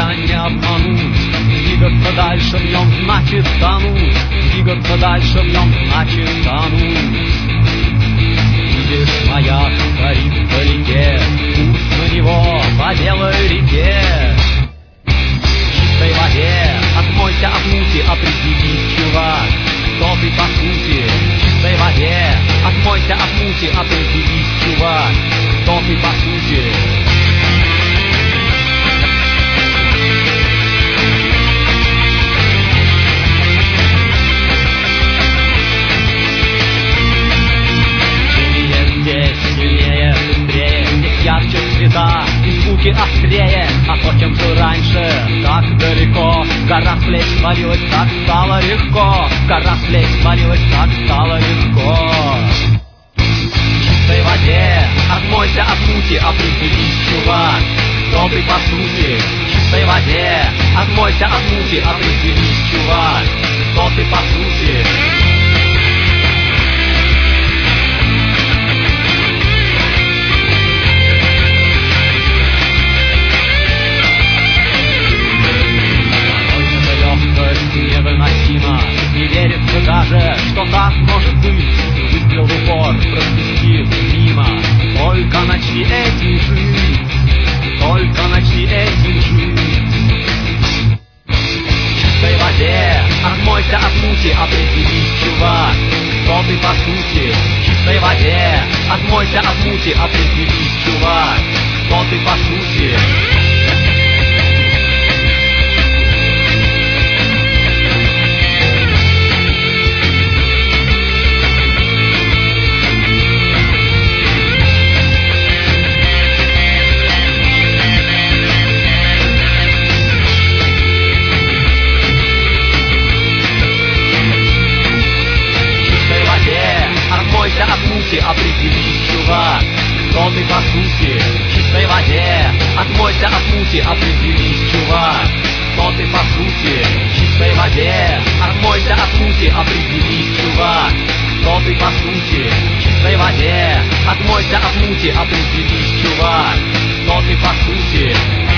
тебя не обмануть. Двигаться дальше в нем значит тонуть. Двигаться дальше в нем значит тонуть. Видишь, маяк горит вдалеке, курс на него по белой реке. В чистой воде отмойся от мути, определись, чувак, кто ты по сути. В чистой воде отмойся от мути, определись, чувак, кто ты по сути. Сильнее, быстрее, здесь ярче цвета и звуки острее. А то, чем жил раньше, так далеко. Гора с плеч свалилась, так стало легко. Гора с плеч свалилась, так стало легко. В чистой воде отмойся от мути, определись, чувак, кто ты по сути. В чистой воде отмойся от мути, определись, чувак, кто ты по сути. Невыносимо, не верится даже, что так может быть. Выстрел в упор, просвистит мимо. Только начни этим жить, только начни этим жить. В чистой воде отмойся от мути, определись, чувак, кто ты по сути. В чистой воде отмойся от мути, определись, чувак, кто ты по сути. Отмойся от мути, определись, чувак, кто ты по сути. В чистой воде отмойся от мути, определись, чувак, кто ты по сути. В чистой воде отмойся от мути, определись, чувак, кто ты по сути. В чистой воде отмойся от мути, определись, чувак, кто ты по сути.